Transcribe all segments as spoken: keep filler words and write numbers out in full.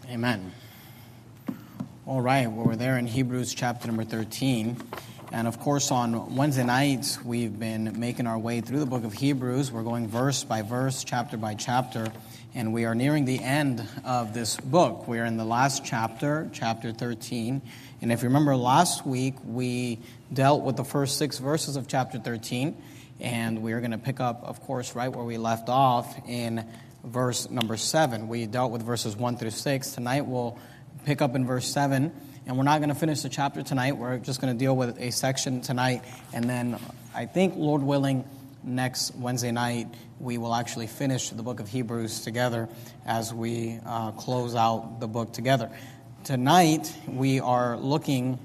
Amen. All right, well, we're there in Hebrews chapter number thirteen. And of course, on Wednesday nights, we've been making our way through the book of Hebrews. We're going verse by verse, chapter by chapter, and we are nearing the end of this book. We are in the last chapter, chapter thirteen. And if you remember last week, we dealt with the first six verses of chapter thirteen, and we are going to pick up, of course, right where we left off in verse number seven. We dealt with verses one through six. Tonight we'll pick up in verse seven. And we're not going to finish the chapter tonight. We're just going to deal with a section tonight. And then I think, Lord willing, next Wednesday night, we will actually finish the book of Hebrews together as we uh, close out the book together. Tonight, we are looking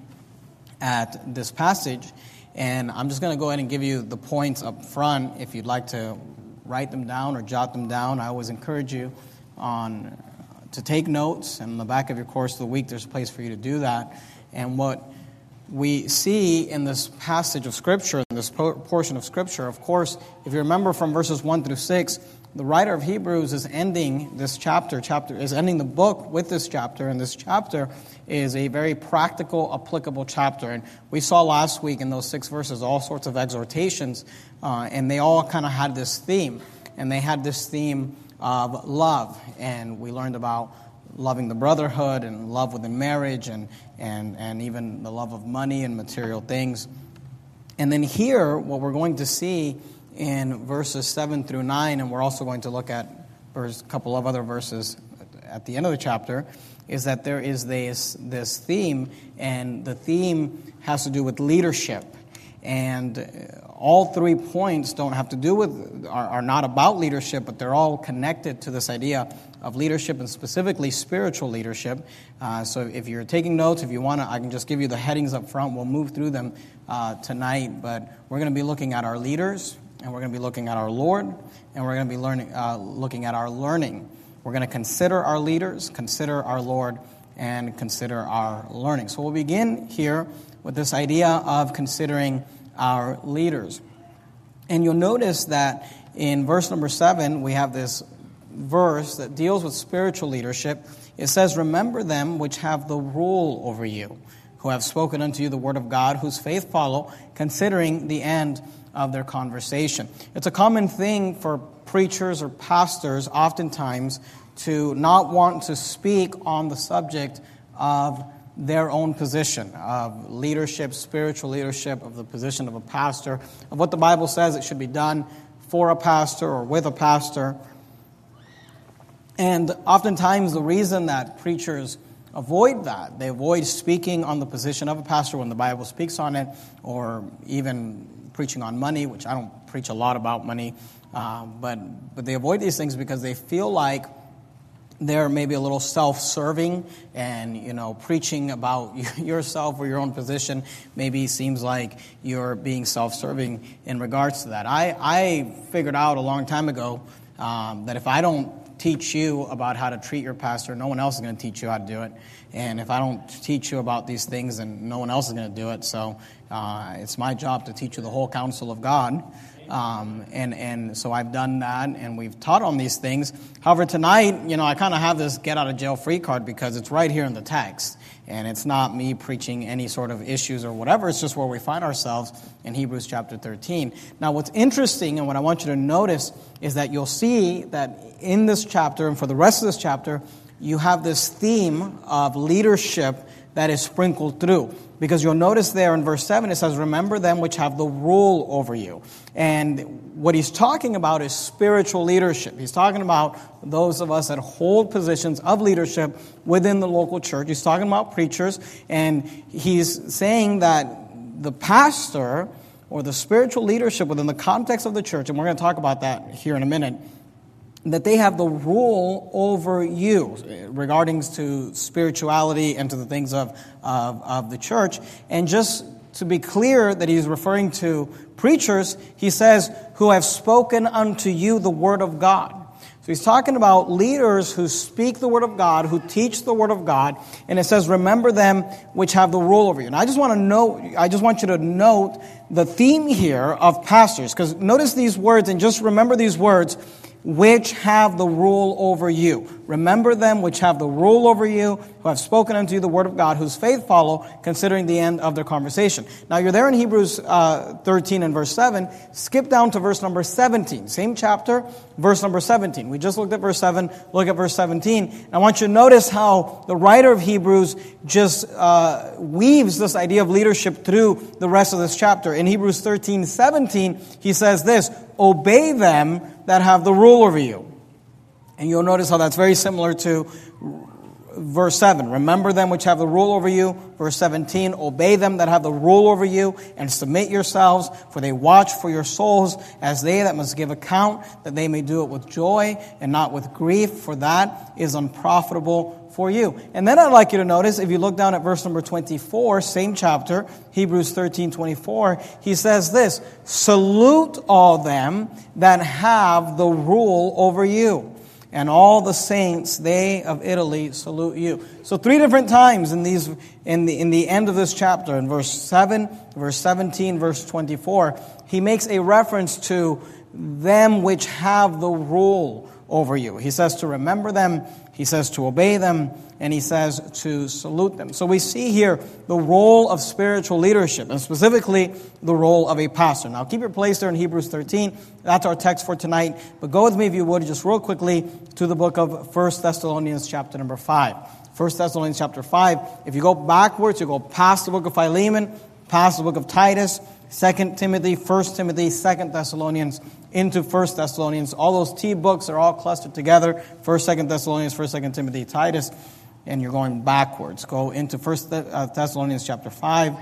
at this passage. And I'm just going to go ahead and give you the points up front. If you'd like to write them down or jot them down, I always encourage you on to take notes, and in the back of your course of the week, there's a place for you to do that. And what we see in this passage of Scripture, in this portion of Scripture, of course, if you remember from verses one through six, the writer of Hebrews is ending this chapter, chapter is ending the book with this chapter, and this chapter is a very practical, applicable chapter. And we saw last week in those six verses all sorts of exhortations, uh, and they all kind of had this theme, and they had this theme of love, and we learned about loving the brotherhood and love within marriage and, and, and even the love of money and material things. And then here, what we're going to see in verses seven through nine, and we're also going to look at a couple of other verses at the end of the chapter, is that there is this, this theme, and the theme has to do with leadership. And all three points don't have to do with, are, are not about leadership, but they're all connected to this idea of leadership, and specifically spiritual leadership. Uh, so if you're taking notes, if you want to, I can just give you the headings up front. We'll move through them uh, tonight, but we're going to be looking at our leaders, and we're going to be looking at our Lord, and we're going to be learning, uh, looking at our learning. We're going to consider our leaders, consider our Lord, and consider our learning. So we'll begin here with this idea of considering our leaders. And you'll notice that in verse number seven, we have this verse that deals with spiritual leadership. It says, "Remember them which have the rule over you, who have spoken unto you the word of God, whose faith follow, considering the end of their conversation." It's a common thing for preachers or pastors oftentimes to not want to speak on the subject of their own position of leadership, spiritual leadership, of the position of a pastor, of what the Bible says it should be done for a pastor or with a pastor. And oftentimes the reason that preachers avoid that, they avoid speaking on the position of a pastor when the Bible speaks on it, or even preaching on money, which I don't preach a lot about money, uh, but, but they avoid these things because they feel like they're maybe a little self-serving, and, you know, preaching about yourself or your own position maybe seems like you're being self-serving in regards to that. I, I figured out a long time ago um, that if I don't teach you about how to treat your pastor, no one else is going to teach you how to do it. And if I don't teach you about these things, then no one else is going to do it. So uh, it's my job to teach you the whole counsel of God. Um, and, and so I've done that, and we've taught on these things. However, tonight, you know, I kind of have this get-out-of-jail-free card because it's right here in the text. And it's not me preaching any sort of issues or whatever. It's just where we find ourselves in Hebrews chapter thirteen. Now, what's interesting and what I want you to notice is that you'll see that in this chapter and for the rest of this chapter, you have this theme of leadership that is sprinkled through. Because you'll notice there in verse seven, it says, "Remember them which have the rule over you." And what he's talking about is spiritual leadership. He's talking about those of us that hold positions of leadership within the local church. He's talking about preachers, and he's saying that the pastor or the spiritual leadership within the context of the church, and we're going to talk about that here in a minute, that they have the rule over you regarding to spirituality and to the things of, of, of the church. And just to be clear that he's referring to preachers, he says, "who have spoken unto you the word of God." So he's talking about leaders who speak the word of God, who teach the word of God, and it says, "Remember them which have the rule over you." And I just want to note, I just want you to note the theme here of pastors, because notice these words and just remember these words, "which have the rule over you." remember them which have the rule over you, who have spoken unto you the word of God, whose faith follow, considering the end of their conversation. Now you're there in Hebrews uh, thirteen and verse seven. Skip down to verse number seventeen. Same chapter, verse number seventeen. We just looked at verse seven, look at verse seventeen. I want you to notice how the writer of Hebrews just uh, weaves this idea of leadership through the rest of this chapter. In Hebrews thirteen seventeen, he says this, obey them that have the rule over you. And you'll notice how that's very similar to verse seven. Remember them which have the rule over you. Verse seventeen, obey them that have the rule over you, and submit yourselves, for they watch for your souls as they that must give account, that they may do it with joy and not with grief, for that is unprofitable for you. And then I'd like you to notice, if you look down at verse number twenty-four, same chapter, Hebrews thirteen twenty-four, he says this, salute all them that have the rule over you. And all the saints, they of Italy, salute you. So three different times in these, in the in the end of this chapter, in verse seven, verse seventeen, verse twenty-four, he makes a reference to them which have the rule over you. He says to remember them, he says to obey them, and he says to salute them. So we see here the role of spiritual leadership, and specifically the role of a pastor. Now keep your place there in Hebrews thirteen. That's our text for tonight. But go with me, if you would, just real quickly to the book of First Thessalonians chapter number five. First Thessalonians chapter five. If you go backwards, you go past the book of Philemon, past the book of Titus, Second Timothy, First Timothy, Second Thessalonians, into First Thessalonians. All those T books are all clustered together. First, Second Thessalonians, First, Second Timothy, Titus. And you're going backwards. Go into First Thessalonians chapter five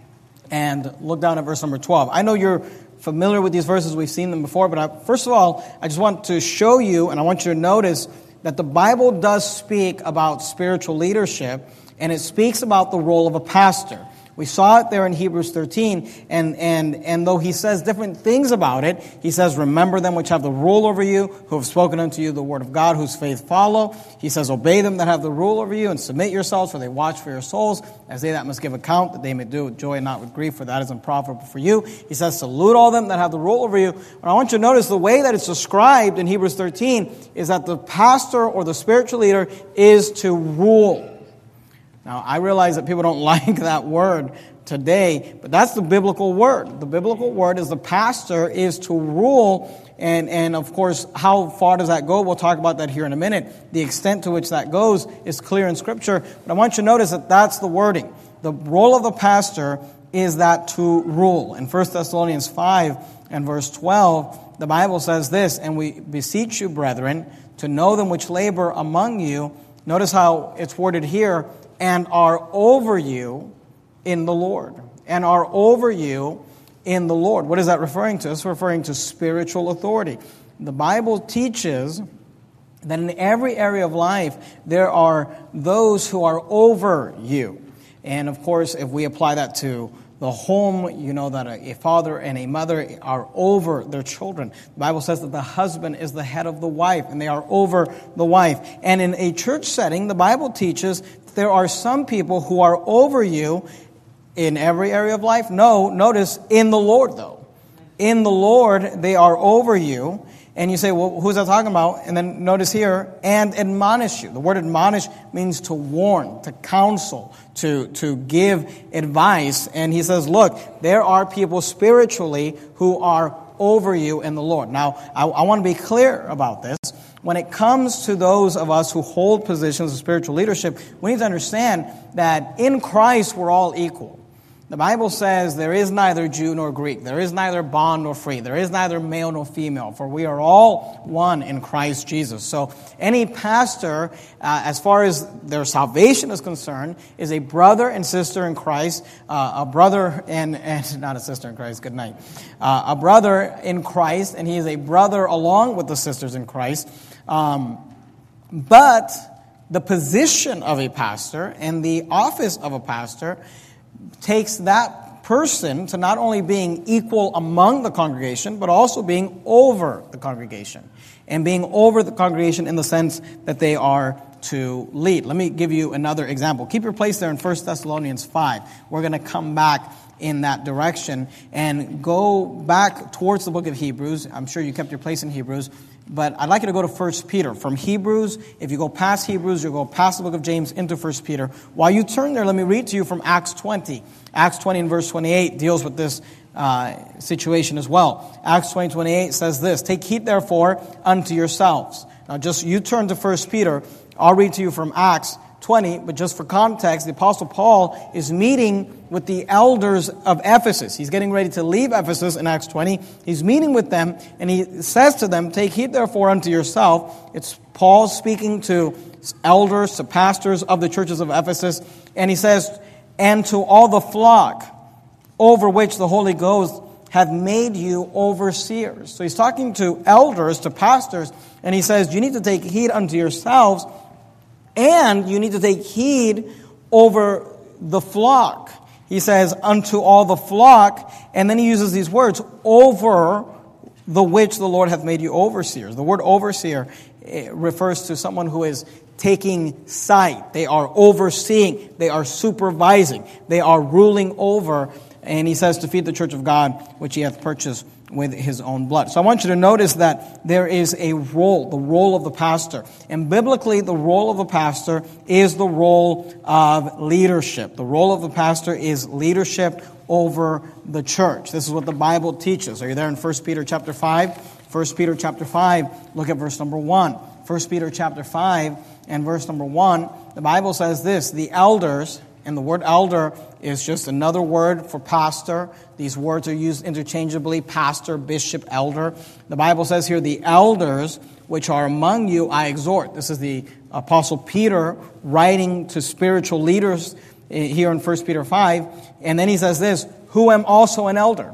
and look down at verse number twelve. I know you're familiar with these verses. We've seen them before. But I, first of all, I just want to show you, and I want you to notice, that the Bible does speak about spiritual leadership, and it speaks about the role of a pastor. We saw it there in Hebrews thirteen, and, and, and though he says different things about it, he says, remember them which have the rule over you, who have spoken unto you the word of God, whose faith follow. He says, obey them that have the rule over you, and submit yourselves, for they watch for your souls, as they that must give account, that they may do it with joy and not with grief, for that is unprofitable for you. He says, salute all them that have the rule over you. And I want you to notice the way that it's described in Hebrews thirteen is that the pastor or the spiritual leader is to rule. Now, I realize that people don't like that word today, but that's the biblical word. The biblical word is the pastor is to rule, and, and of course, how far does that go? We'll talk about that here in a minute. The extent to which that goes is clear in Scripture, but I want you to notice that that's the wording. The role of the pastor is that to rule. In First Thessalonians five and verse twelve, the Bible says this, and we beseech you, brethren, to know them which labor among you. Notice how it's worded here, and are over you in the Lord. And are over you in the Lord. What is that referring to? It's referring to spiritual authority. The Bible teaches that in every area of life, there are those who are over you. And of course, if we apply that to the home, you know that a father and a mother are over their children. The Bible says that the husband is the head of the wife, and they are over the wife. And in a church setting, the Bible teaches there are some people who are over you in every area of life. No, notice, in the Lord, though. In the Lord, they are over you. And you say, well, who's that talking about? And then notice here, and admonish you. The word admonish means to warn, to counsel, to, to give advice. And he says, look, there are people spiritually who are over you in the Lord. Now, I, I want to be clear about this. When it comes to those of us who hold positions of spiritual leadership, we need to understand that in Christ we're all equal. The Bible says there is neither Jew nor Greek. There is neither bond nor free. There is neither male nor female. For we are all one in Christ Jesus. So any pastor, uh, as far as their salvation is concerned, is a brother and sister in Christ. Uh, a brother and, and, not a sister in Christ, good night. Uh, a brother in Christ, and he is a brother along with the sisters in Christ. Um, but the position of a pastor and the office of a pastor takes that person to not only being equal among the congregation, but also being over the congregation. And being over the congregation in the sense that they are to lead. Let me give you another example. Keep your place there in First Thessalonians five. We're going to come back in that direction and go back towards the book of Hebrews. I'm sure you kept your place in Hebrews. But I'd like you to go to First Peter. From Hebrews, if you go past Hebrews, you'll go past the book of James into First Peter. While you turn there, let me read to you from Acts twenty. Acts twenty and verse twenty-eight deals with this uh, situation as well. Acts twenty, twenty-eight says this, "Take heed therefore unto yourselves." Now just, you turn to First Peter. I'll read to you from Acts twenty, but just for context, the Apostle Paul is meeting with the elders of Ephesus. He's getting ready to leave Ephesus in Acts twenty. He's meeting with them, and he says to them, "Take heed therefore unto yourself." It's Paul speaking to elders, to pastors of the churches of Ephesus, and he says, "And to all the flock over which the Holy Ghost hath made you overseers." So he's talking to elders, to pastors, and he says, you need to take heed unto yourselves, and you need to take heed over the flock. He says, unto all the flock, and then he uses these words, over the which the Lord hath made you overseers. The word overseer refers to someone who is taking sight. They are overseeing. They are supervising. They are ruling over. And he says to feed the church of God, which he hath purchased with his own blood. So I want you to notice that there is a role, the role of the pastor. And biblically, the role of the pastor is the role of leadership. The role of the pastor is leadership over the church. This is what the Bible teaches. Are you there in First Peter chapter five? First Peter chapter five, look at verse number one. First Peter chapter five and verse number one, the Bible says this, "The elders," and the word elder is just another word for pastor. These words are used interchangeably, pastor, bishop, elder. The Bible says here, "The elders which are among you I exhort." This is the Apostle Peter writing to spiritual leaders here in First Peter five. And then he says this, "Who am also an elder."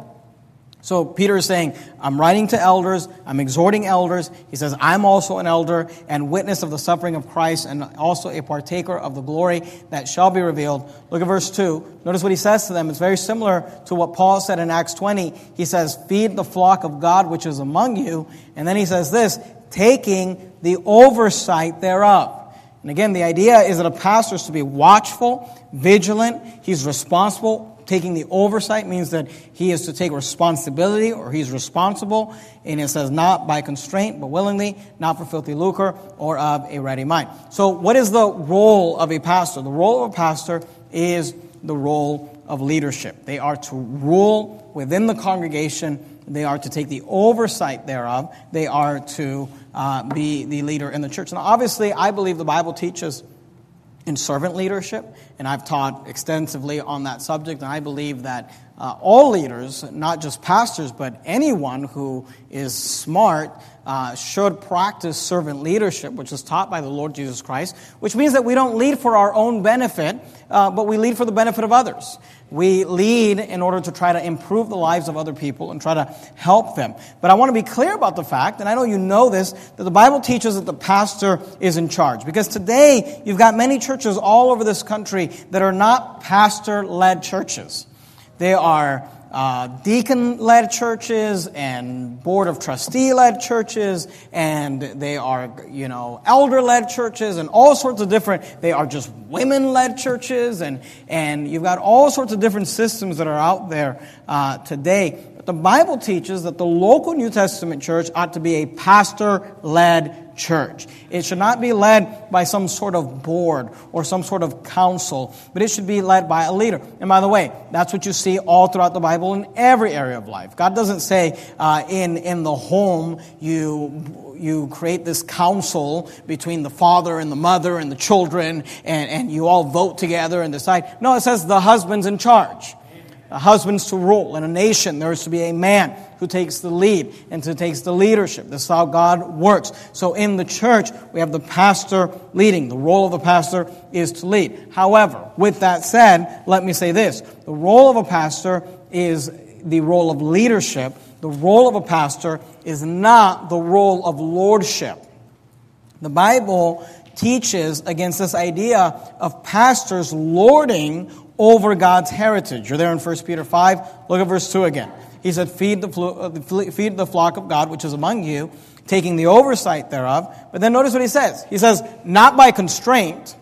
So Peter is saying, I'm writing to elders, I'm exhorting elders. He says, I'm also an elder and witness of the suffering of Christ and also a partaker of the glory that shall be revealed. Look at verse two. Notice what he says to them. It's very similar to what Paul said in Acts twenty. He says, feed the flock of God which is among you. And then he says this, taking the oversight thereof. And again, the idea is that a pastor is to be watchful, vigilant. He's responsible. Taking the oversight means that he is to take responsibility, or he's responsible. And it says not by constraint, but willingly, not for filthy lucre or of a ready mind. So what is the role of a pastor? The role of a pastor is the role of leadership. They are to rule within the congregation. They are to take the oversight thereof. They are to uh, be the leader in the church. Now, obviously, I believe the Bible teaches in servant leadership, and I've taught extensively on that subject, and I believe that uh, all leaders, not just pastors, but anyone who is smart uh, should practice servant leadership, which is taught by the Lord Jesus Christ, which means that we don't lead for our own benefit, uh, but we lead for the benefit of others. We lead in order to try to improve the lives of other people and try to help them. But I want to be clear about the fact, and I know you know this, that the Bible teaches that the pastor is in charge. Because today, you've got many churches all over this country that are not pastor-led churches. They are uh, deacon-led churches and board of trustee-led churches, and they are, you know, elder-led churches and all sorts of different, they are just women-led churches, and, and you've got all sorts of different systems that are out there uh, today. But the Bible teaches that the local New Testament church ought to be a pastor-led church. It should not be led by some sort of board or some sort of council, but it should be led by a leader. And by the way, that's what you see all throughout the Bible in every area of life. God doesn't say uh, in, in the home you... you create this council between the father and the mother and the children, and, and you all vote together and decide. No, it says the husband's in charge. The husband's to rule. In a nation, there is to be a man who takes the lead and who takes the leadership. This is how God works. So in the church, we have the pastor leading. The role of the pastor is to lead. However, with that said, let me say this. The role of a pastor is the role of leadership. The role of a pastor is not the role of lordship. The Bible teaches against this idea of pastors lording over God's heritage. You're there in First Peter five. Look at verse two again. He said, feed the, flo- feed the flock of God which is among you, taking the oversight thereof. But then notice what he says. He says, not by constraint,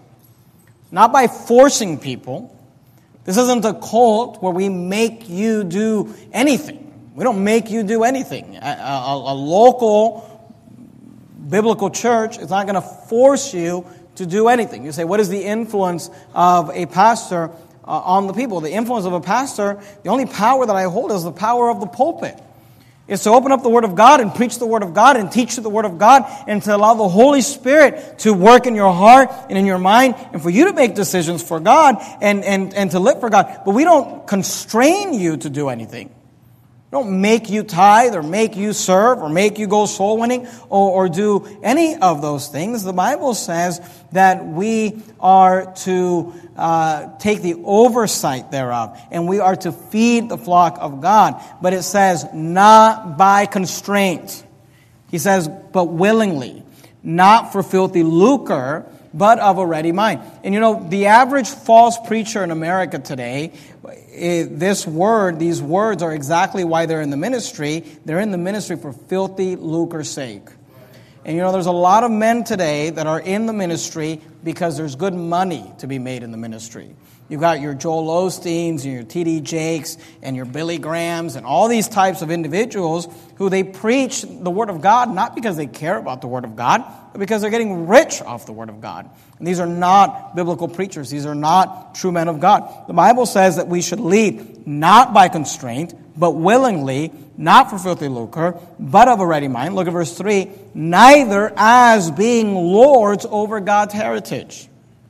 not by forcing people. This isn't a cult where we make you do anything. We don't make you do anything. A, a, a local biblical church is not going to force you to do anything. You say, what is the influence of a pastor uh, on the people? The influence of a pastor, the only power that I hold is the power of the pulpit. It's to open up the Word of God and preach the Word of God and teach the Word of God and to allow the Holy Spirit to work in your heart and in your mind and for you to make decisions for God and, and, and to live for God. But we don't constrain you to do anything. We don't make you tithe or make you serve or make you go soul winning or, or do any of those things. The Bible says that we are to uh, take the oversight thereof and we are to feed the flock of God. But it says not by constraint. He says, but willingly, not for filthy lucre, but of a ready mind. And you know, the average false preacher in America today, it, this word, these words are exactly why they're in the ministry. They're in the ministry for filthy lucre's sake. And you know, there's a lot of men today that are in the ministry because there's good money to be made in the ministry. You've got your Joel Osteens and your T D Jakes and your Billy Grahams and all these types of individuals who they preach the Word of God not because they care about the Word of God, but because they're getting rich off the Word of God. And these are not biblical preachers. These are not true men of God. The Bible says that we should lead not by constraint, but willingly, not for filthy lucre, but of a ready mind. Look at verse three. Neither as being lords over God's heritage,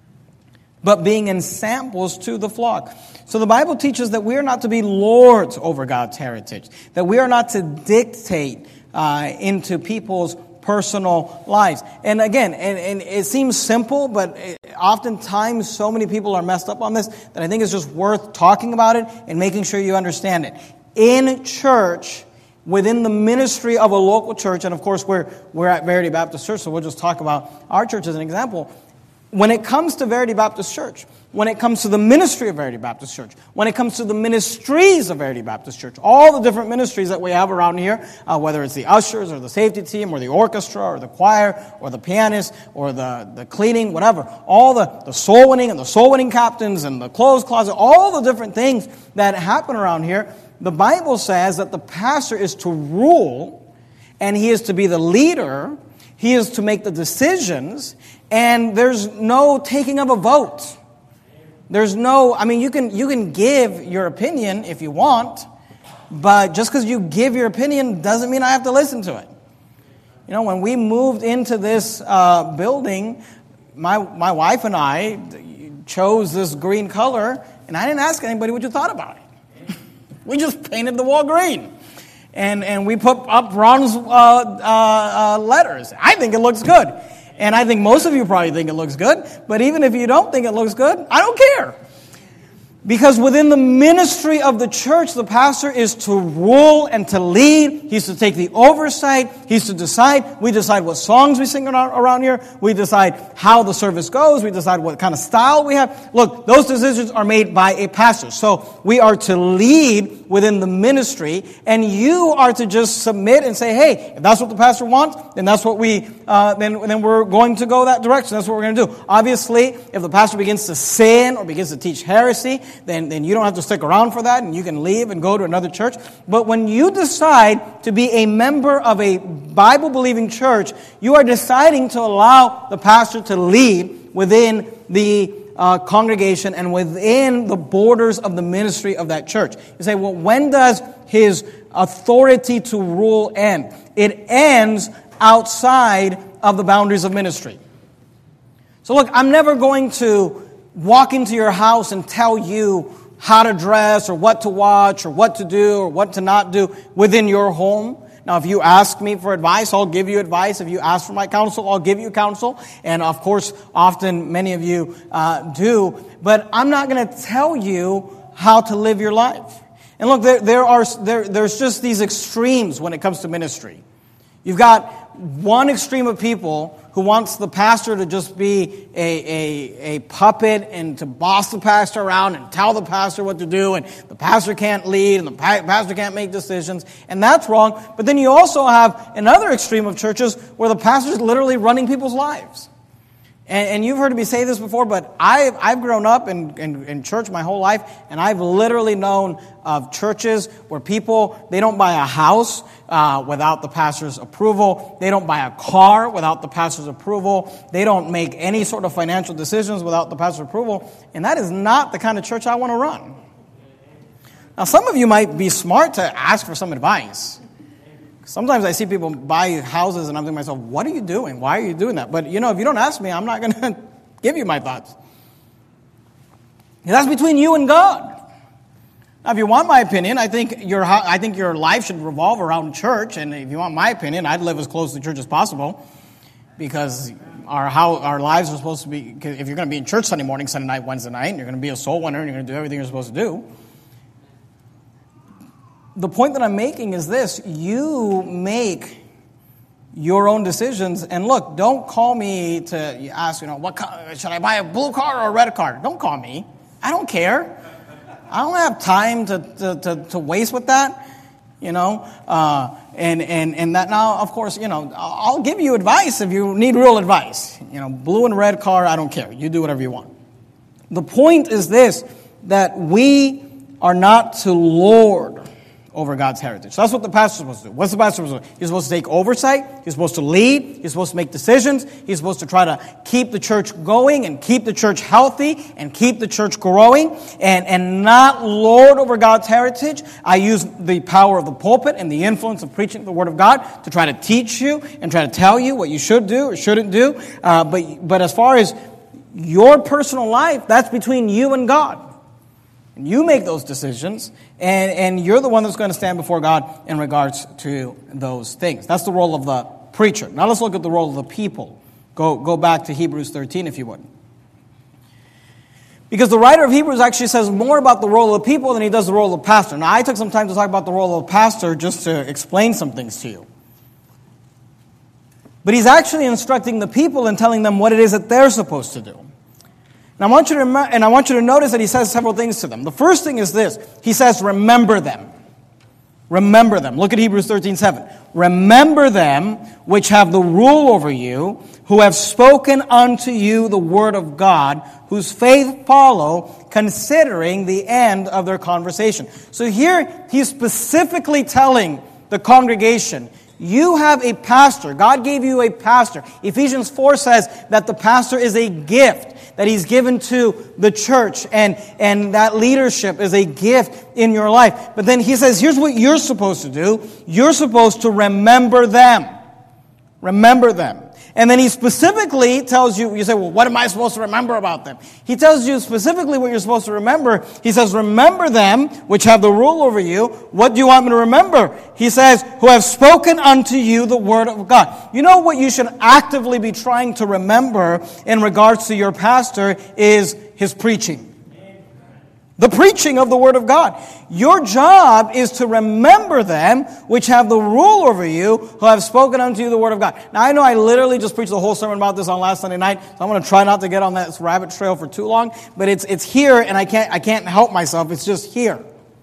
but being ensamples to the flock. So the Bible teaches that we are not to be lords over God's heritage, that we are not to dictate uh, into people's personal lives. And again, and, and it seems simple, but it, oftentimes so many people are messed up on this that I think it's just worth talking about it and making sure you understand it. In church, within the ministry of a local church, and of course we're, we're at Verity Baptist Church, so we'll just talk about our church as an example. When it comes to Verity Baptist Church, when it comes to the ministry of Verity Baptist Church, when it comes to the ministries of Verity Baptist Church, all the different ministries that we have around here, uh, whether it's the ushers or the safety team or the orchestra or the choir or the pianist or the, the cleaning, whatever, all the, the soul winning and the soul winning captains and the clothes closet, all the different things that happen around here, the Bible says that the pastor is to rule and he is to be the leader. He is to make the decisions, and there's no taking of a vote. There's no, I mean, you can you can give your opinion if you want, but just because you give your opinion doesn't mean I have to listen to it. You know, when we moved into this uh, building, my my wife and I chose this green color, and I didn't ask anybody what you thought about it. We just painted the wall green. And and we put up bronze uh, uh, uh, letters. I think it looks good. And I think most of you probably think it looks good. But even if you don't think it looks good, I don't care. Because within the ministry of the church, the pastor is to rule and to lead. He's to take the oversight. He's to decide. We decide what songs we sing around here. We decide how the service goes. We decide what kind of style we have. Look, those decisions are made by a pastor. So we are to lead within the ministry, and you are to just submit and say, hey, if that's what the pastor wants, then that's what we, uh, then, then we're going to go that direction. That's what we're going to do. Obviously, if the pastor begins to sin or begins to teach heresy, then, then you don't have to stick around for that, and you can leave and go to another church. But when you decide to be a member of a Bible-believing church, you are deciding to allow the pastor to lead within the uh, congregation and within the borders of the ministry of that church. You say, well, when does his authority to rule end? It ends outside of the boundaries of ministry. So look, I'm never going to walk into your house and tell you how to dress or what to watch or what to do or what to not do within your home. Now, if you ask me for advice, I'll give you advice. If you ask for my counsel, I'll give you counsel. And of course, often many of you uh, do. But I'm not going to tell you how to live your life. And look, there, there are there, there's just these extremes when it comes to ministry. You've got one extreme of people who wants the pastor to just be a, a, a puppet and to boss the pastor around and tell the pastor what to do, and the pastor can't lead and the pa- pastor can't make decisions, and that's wrong. But then you also have another extreme of churches where the pastor is literally running people's lives. And, and you've heard me say this before, but I've, I've grown up in, in, in church my whole life, and I've literally known of churches where people, they don't buy a house uh, without the pastor's approval. They don't buy a car without the pastor's approval. They don't make any sort of financial decisions without the pastor's approval. And that is not the kind of church I want to run. Now, some of you might be smart to ask for some advice. Sometimes I see people buy houses and I'm thinking to myself, what are you doing? Why are you doing that? But, you know, if you don't ask me, I'm not going to give you my thoughts. And that's between you and God. Now, if you want my opinion, I think your I think your life should revolve around church. And if you want my opinion, I'd live as close to church as possible. Because our how our lives are supposed to be, if you're going to be in church Sunday morning, Sunday night, Wednesday night, and you're going to be a soul winner, and you're going to do everything you're supposed to do. The point that I'm making is this: you make your own decisions. And look, don't call me to ask, you know, what car, should I buy a blue car or a red car? Don't call me. I don't care. I don't have time to to, to, to waste with that, you know. Uh, and, and, and that now, of course, you know, I'll give you advice if you need real advice. You know, blue and red car, I don't care. You do whatever you want. The point is this, that we are not to lord over God's heritage. So that's what the pastor's supposed to do. What's the pastor supposed to do? He's supposed to take oversight. He's supposed to lead. He's supposed to make decisions. He's supposed to try to keep the church going and keep the church healthy and keep the church growing and, and not lord over God's heritage. I use the power of the pulpit and the influence of preaching the Word of God to try to teach you and try to tell you what you should do or shouldn't do. Uh, but, but as far as your personal life, that's between you and God. You make those decisions, and, and you're the one that's going to stand before God in regards to those things. That's the role of the preacher. Now let's look at the role of the people. Go, go back to Hebrews thirteen, if you would. Because the writer of Hebrews actually says more about the role of the people than he does the role of the pastor. Now, I took some time to talk about the role of the pastor just to explain some things to you. But he's actually instructing the people and telling them what it is that they're supposed to do. And I want you to remember, and I want you to notice that he says several things to them. The first thing is this. He says, remember them. Remember them. Look at Hebrews thirteen seven. Remember them which have the rule over you, who have spoken unto you the word of God, whose faith follow, considering the end of their conversation. So here he's specifically telling the congregation, you have a pastor. God gave you a pastor. Ephesians four says that the pastor is a gift that he's given to the church, and, and that leadership is a gift in your life. But then he says, here's what you're supposed to do. You're supposed to remember them. Remember them. And then he specifically tells you, you say, well, what am I supposed to remember about them? He tells you specifically what you're supposed to remember. He says, remember them, which have the rule over you. What do you want me to remember? He says, who have spoken unto you the word of God. You know what you should actively be trying to remember in regards to your pastor is his preaching. The preaching of the Word of God. Your job is to remember them which have the rule over you, who have spoken unto you the Word of God. Now, I know I literally just preached the whole sermon about this on last Sunday night, so I'm going to try not to get on that rabbit trail for too long, but it's it's here, and I can't I can't help myself. It's just here.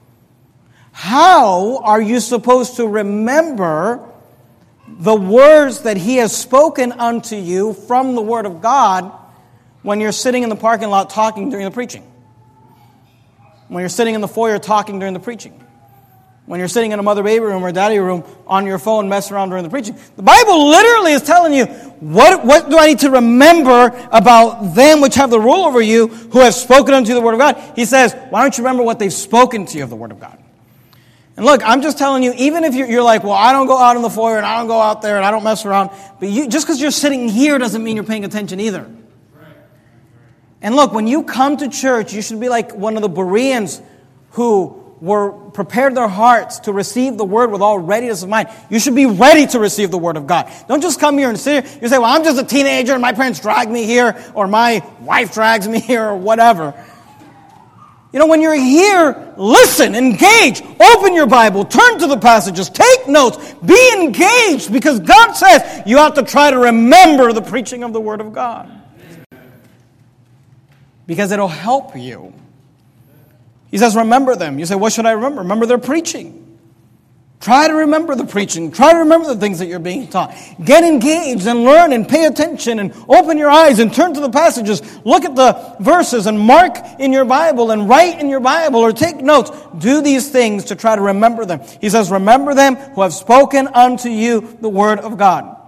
How are you supposed to remember the words that He has spoken unto you from the Word of God when you're sitting in the parking lot talking during the preaching? When you're sitting in the foyer talking during the preaching. When you're sitting in a mother-baby room or daddy room on your phone messing around during the preaching. The Bible literally is telling you, what, what do I need to remember about them which have the rule over you, who have spoken unto you the Word of God? He says, why don't you remember what they've spoken to you of the Word of God? And look, I'm just telling you, even if you're, you're like, well, I don't go out in the foyer and I don't go out there and I don't mess around. But you, just because you're sitting here doesn't mean you're paying attention either. And look, when you come to church, you should be like one of the Bereans who were prepared their hearts to receive the word with all readiness of mind. You should be ready to receive the word of God. Don't just come here and sit here. You say, well, I'm just a teenager and my parents drag me here, or my wife drags me here, or whatever. You know, when you're here, listen, engage, open your Bible, turn to the passages, take notes, be engaged, because God says you have to try to remember the preaching of the word of God. Because it'll help you. He says, remember them. You say, what should I remember? Remember their preaching. Try to remember the preaching. Try to remember the things that you're being taught. Get engaged and learn and pay attention and open your eyes and turn to the passages. Look at the verses and mark in your Bible and write in your Bible or take notes. Do these things to try to remember them. He says, remember them who have spoken unto you the word of God.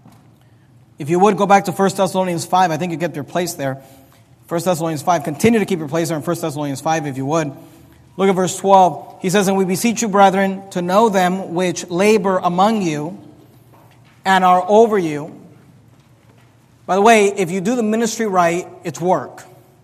If you would, go back to First Thessalonians five. I think you get your place there. First Thessalonians five. Continue to keep your place there in First Thessalonians five if you would. Look at verse twelve. He says, and we beseech you, brethren, to know them which labor among you and are over you. By the way, if you do the ministry right, it's work.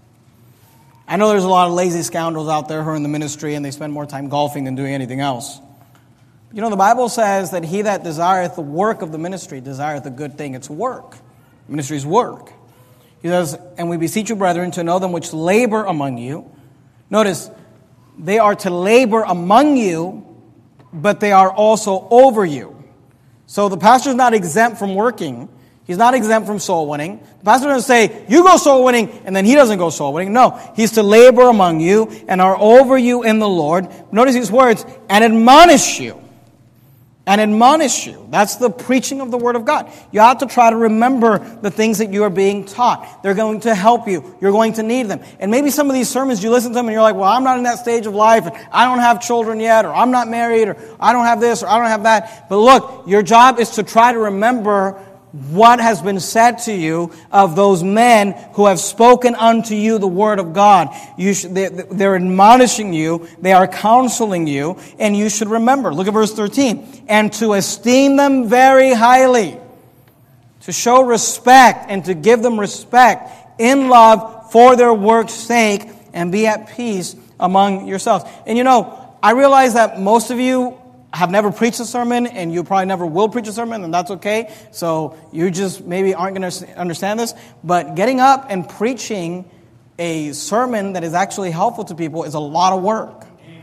I know there's a lot of lazy scoundrels out there who are in the ministry and they spend more time golfing than doing anything else. You know, the Bible says that he that desireth the work of the ministry desireth a good thing. It's work. Ministry is work. He says, and we beseech you, brethren, to know them which labor among you. Notice, they are to labor among you, but they are also over you. So the pastor is not exempt from working. He's not exempt from soul winning. The pastor doesn't say, you go soul winning, and then he doesn't go soul winning. No, he's to labor among you and are over you in the Lord. Notice these words, and admonish you. And admonish you. That's the preaching of the Word of God. You have to try to remember the things that you are being taught. They're going to help you. You're going to need them. And maybe some of these sermons, you listen to them and you're like, well, I'm not in that stage of life, and I don't have children yet, or I'm not married, or I don't have this, or I don't have that. But look, your job is to try to remember what has been said to you of those men who have spoken unto you the word of God. You should, they, they're admonishing you, they are counseling you, and you should remember. Look at verse thirteen. And to esteem them very highly, to show respect and to give them respect in love for their work's sake, and be at peace among yourselves. And you know, I realize that most of you have never preached a sermon, and you probably never will preach a sermon, and that's okay. So you just maybe aren't going to understand this. But getting up and preaching a sermon that is actually helpful to people is a lot of work.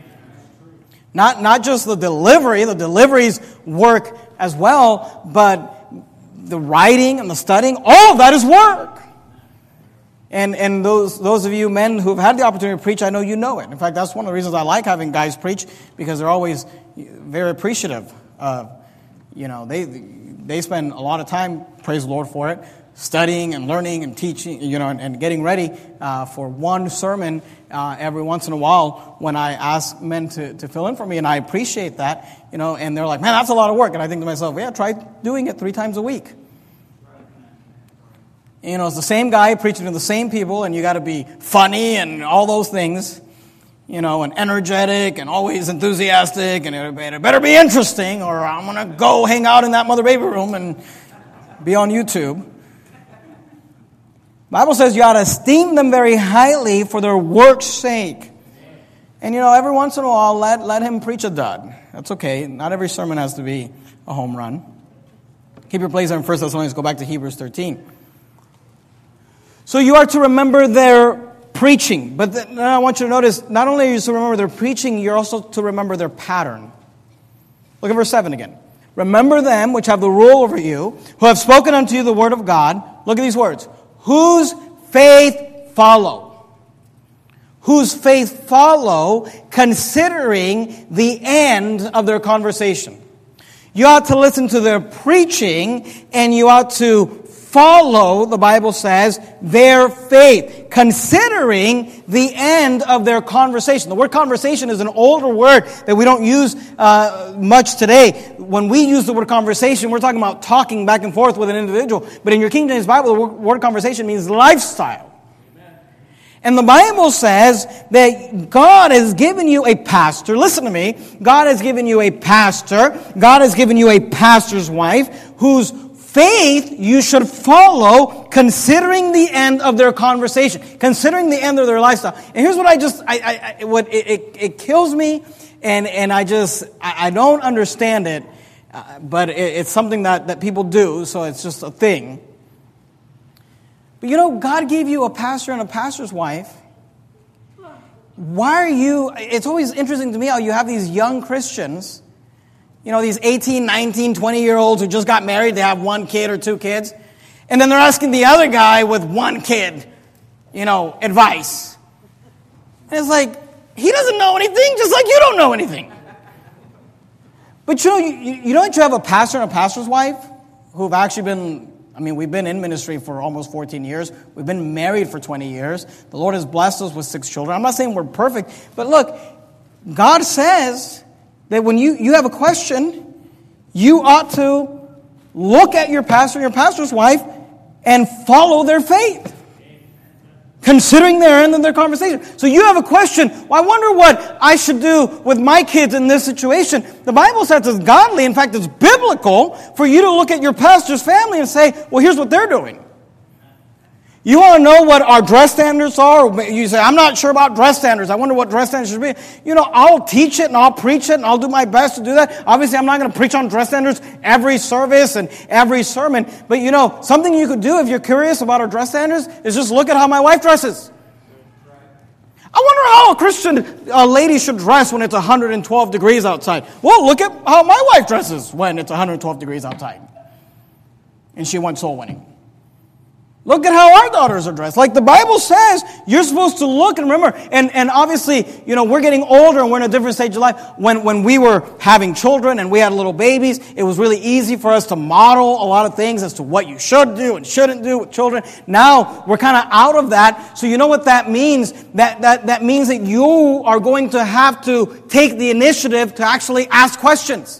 Not, not just the delivery, the deliveries work as well, but the writing and the studying, all of that is work. And and those those of you men who have had the opportunity to preach, I know you know it. In fact, that's one of the reasons I like having guys preach, because they're always very appreciative. Uh, you know, they they spend a lot of time, praise the Lord for it, studying and learning and teaching, you know, and, and getting ready uh, for one sermon uh, every once in a while when I ask men to, to fill in for me, and I appreciate that, you know, and they're like, man, that's a lot of work. And I think to myself, yeah, try doing it three times a week. You know, it's the same guy preaching to the same people, and you got to be funny and all those things, you know, and energetic and always enthusiastic, and it better be interesting, or I'm going to go hang out in that mother baby room and be on YouTube. The Bible says you ought to esteem them very highly for their work's sake. And, you know, every once in a while, let, let him preach a dud. That's okay. Not every sermon has to be a home run. Keep your place there in First Thessalonians. Go back to Hebrews thirteen. So you are to remember their preaching. But then I want you to notice, not only are you to remember their preaching, you're also to remember their pattern. Look at verse seven again. Remember them which have the rule over you, who have spoken unto you the word of God. Look at these words. Whose faith follow. Whose faith follow, considering the end of their conversation. You ought to listen to their preaching, and you ought to follow, the Bible says, their faith, considering the end of their conversation. The word conversation is an older word that we don't use uh, much today. When we use the word conversation, we're talking about talking back and forth with an individual. But in your King James Bible, the word conversation means lifestyle. Amen. And the Bible says that God has given you a pastor. Listen to me. God has given you a pastor. God has given you a pastor's wife whose faith you should follow, considering the end of their conversation, considering the end of their lifestyle. And here's what I just, I, I what it, it, it kills me, and and I just, I, I don't understand it, uh, but it, it's something that, that people do, so it's just a thing. But you know, God gave you a pastor and a pastor's wife. Why are you? It's always interesting to me how you have these young Christians. You know, these eighteen, nineteen, twenty-year-olds who just got married, they have one kid or two kids. And then they're asking the other guy with one kid, you know, advice. And it's like, he doesn't know anything, just like you don't know anything. But you know, you, you know that you have a pastor and a pastor's wife who've actually been, I mean, we've been in ministry for almost fourteen years. We've been married for twenty years. The Lord has blessed us with six children. I'm not saying we're perfect, but look, God says that when you, you have a question, you ought to look at your pastor and your pastor's wife and follow their faith, considering their end of their conversation. So you have a question, well, I wonder what I should do with my kids in this situation. The Bible says it's godly. In fact, it's biblical for you to look at your pastor's family and say, well, here's what they're doing. You want to know what our dress standards are? You say, I'm not sure about dress standards. I wonder what dress standards should be. You know, I'll teach it and I'll preach it and I'll do my best to do that. Obviously, I'm not going to preach on dress standards every service and every sermon. But you know, something you could do if you're curious about our dress standards is just look at how my wife dresses. I wonder how a Christian uh, lady should dress when it's one hundred twelve degrees outside. Well, look at how my wife dresses when it's one hundred twelve degrees outside. And she went soul winning. Look at how our daughters are dressed. Like the Bible says, you're supposed to look and remember. And, and obviously, you know, we're getting older and we're in a different stage of life. When, when we were having children and we had little babies, it was really easy for us to model a lot of things as to what you should do and shouldn't do with children. Now, we're kind of out of that. So you know what that means? That, that, that means that you are going to have to take the initiative to actually ask questions.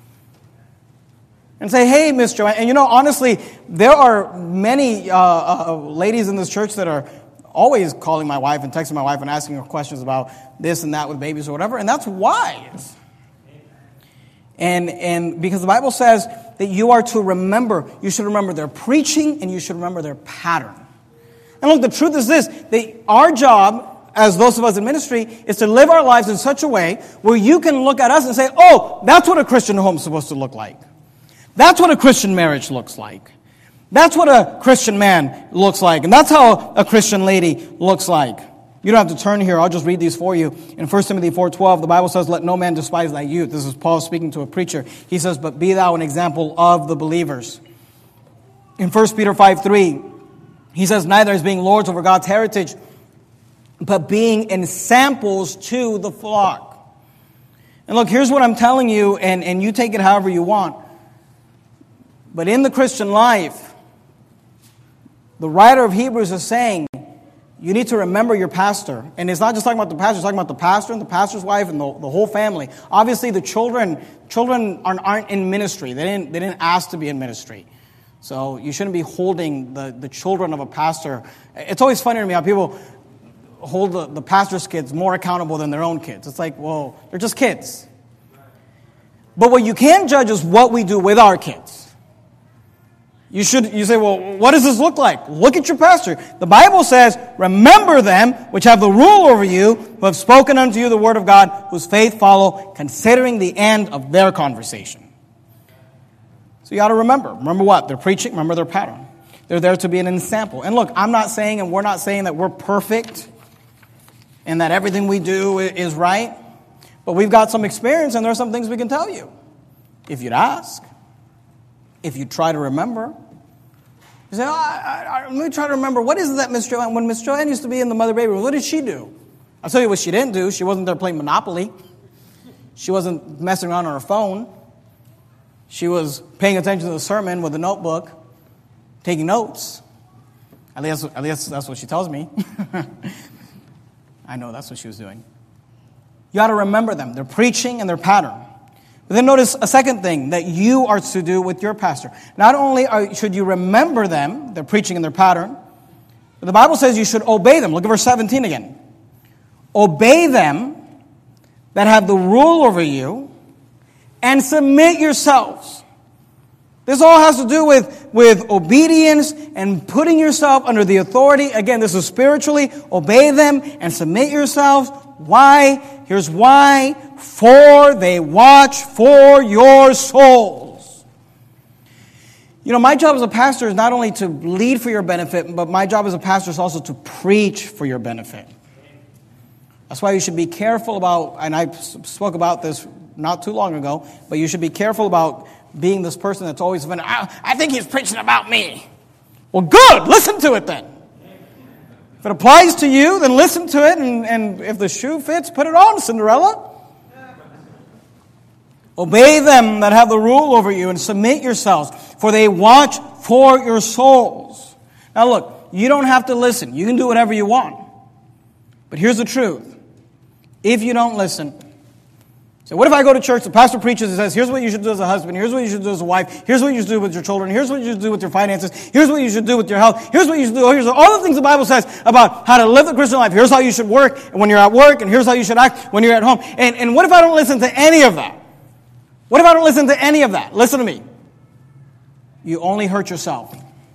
And say, hey, Miss Joanne. And you know, honestly, there are many uh, uh, ladies in this church that are always calling my wife and texting my wife and asking her questions about this and that with babies or whatever. And that's wise. And, and because the Bible says that you are to remember, you should remember their preaching and you should remember their pattern. And look, the truth is this, that our job, as those of us in ministry, is to live our lives in such a way where you can look at us and say, oh, that's what a Christian home is supposed to look like. That's what a Christian marriage looks like. That's what a Christian man looks like. And that's how a Christian lady looks like. You don't have to turn here. I'll just read these for you. In First Timothy four twelve, the Bible says, let no man despise thy youth. This is Paul speaking to a preacher. He says, but be thou an example of the believers. In First Peter five three, he says, neither as being lords over God's heritage, but being ensamples to the flock. And look, here's what I'm telling you, and, and you take it however you want. But in the Christian life, the writer of Hebrews is saying, you need to remember your pastor. And it's not just talking about the pastor, it's talking about the pastor and the pastor's wife and the, the whole family. Obviously, the children children aren't, aren't in ministry. They didn't, they didn't ask to be in ministry. So you shouldn't be holding the, the children of a pastor. It's always funny to me how people hold the, the pastor's kids more accountable than their own kids. It's like, well, they're just kids. But what you can judge is what we do with our kids. You should, you say, well, what does this look like? Look at your pastor. The Bible says, remember them which have the rule over you, who have spoken unto you the word of God, whose faith follow, considering the end of their conversation. So you ought to remember. Remember what? They're preaching. Remember their pattern. They're there to be an example. And look, I'm not saying, and we're not saying that we're perfect and that everything we do is right. But we've got some experience, and there are some things we can tell you. If you'd ask. If you try to remember. You say, oh, I, I, let me try to remember. What is it that Miss Joanne, when Miss Joanne used to be in the mother baby room, what did she do? I'll tell you what she didn't do. She wasn't there playing Monopoly. She wasn't messing around on her phone. She was paying attention to the sermon with a notebook, taking notes. At least, at least that's what she tells me. I know that's what she was doing. You ought to remember them. They're preaching and their pattern. But then notice a second thing that you are to do with your pastor. Not only are, should you remember them, their preaching and their pattern, but the Bible says you should obey them. Look at verse seventeen again. Obey them that have the rule over you and submit yourselves. This all has to do with, with obedience and putting yourself under the authority. Again, this is spiritually. Obey them and submit yourselves. Why? Here's why. For they watch for your souls. You know, my job as a pastor is not only to lead for your benefit, but my job as a pastor is also to preach for your benefit. That's why you should be careful about, and I spoke about this not too long ago, but you should be careful about being this person that's always offended. I, I think he's preaching about me. Well, good. Listen to it then. If it applies to you, then listen to it. And, and if the shoe fits, put it on, Cinderella. Obey them that have the rule over you and submit yourselves, for they watch for your souls. Now look, you don't have to listen. You can do whatever you want. But here's the truth. If you don't listen, so what if I go to church, the pastor preaches and says, here's what you should do as a husband, here's what you should do as a wife, here's what you should do with your children, here's what you should do with your finances, here's what you should do with your health, here's what you should do, here's all the things the Bible says about how to live the Christian life. Here's how you should work when you're at work, and here's how you should act when you're at home. And, and what if I don't listen to any of that? What if I don't listen to any of that? Listen to me. You only hurt yourself.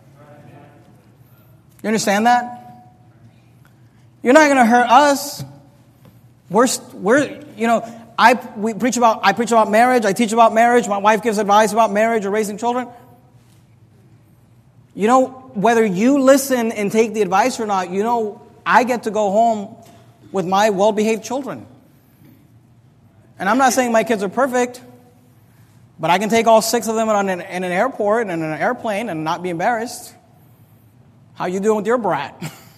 You understand that? You're not going to hurt us. We're, we're, you know, I we preach about I preach about marriage. I teach about marriage. My wife gives advice about marriage or raising children. You know, whether you listen and take the advice or not, you know, I get to go home with my well-behaved children. And I'm not saying my kids are perfect, but I can take all six of them on an, in an airport and in an airplane and not be embarrassed. How you doing with your brat?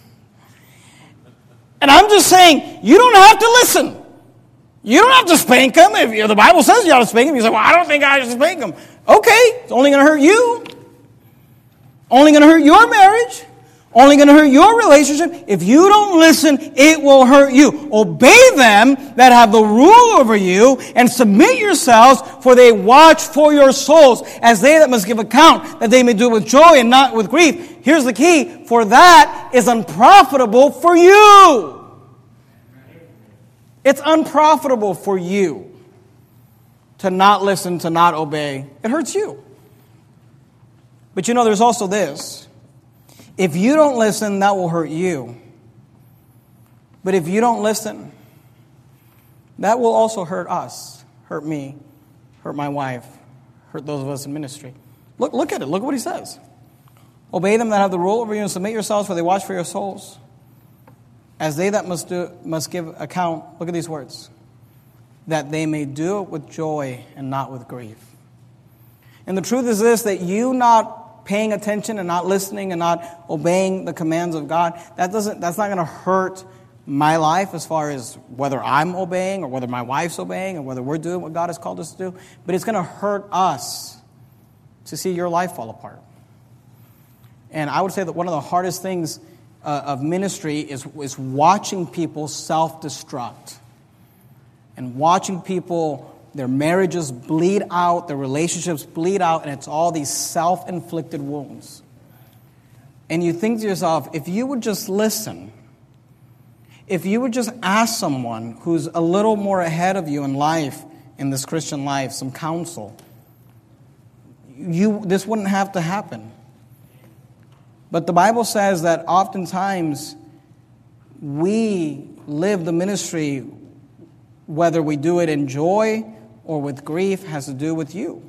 And I'm just saying, you don't have to listen. You don't have to spank them. If you, the Bible says you ought to spank them, you say, well, I don't think I should spank them. Okay, it's only going to hurt you. Only going to hurt your marriage. Only going to hurt your relationship. If you don't listen, it will hurt you. Obey them that have the rule over you and submit yourselves, for they watch for your souls, as they that must give account, that they may do it with joy and not with grief. Here's the key. For that is unprofitable for you. It's unprofitable for you to not listen, to not obey. It hurts you. But you know, there's also this. If you don't listen, that will hurt you. But if you don't listen, that will also hurt us, hurt me, hurt my wife, hurt those of us in ministry. Look, look at it. Look at what he says. Obey them that have the rule over you and submit yourselves, for they watch for your souls, as they that must do must give account. Look at these words. That they may do it with joy and not with grief. And the truth is this, that you not paying attention and not listening and not obeying the commands of God, that doesn't that's not going to hurt my life as far as whether I'm obeying or whether my wife's obeying or whether we're doing what God has called us to do. But it's going to hurt us to see your life fall apart. And I would say that one of the hardest things uh, of ministry is, is watching people self-destruct. And watching people, their marriages bleed out, their relationships bleed out, and it's all these self-inflicted wounds. And you think to yourself, if you would just listen, if you would just ask someone who's a little more ahead of you in life, in this Christian life, some counsel, you this wouldn't have to happen. But the Bible says that oftentimes we live the ministry, whether we do it in joy or with grief, has to do with you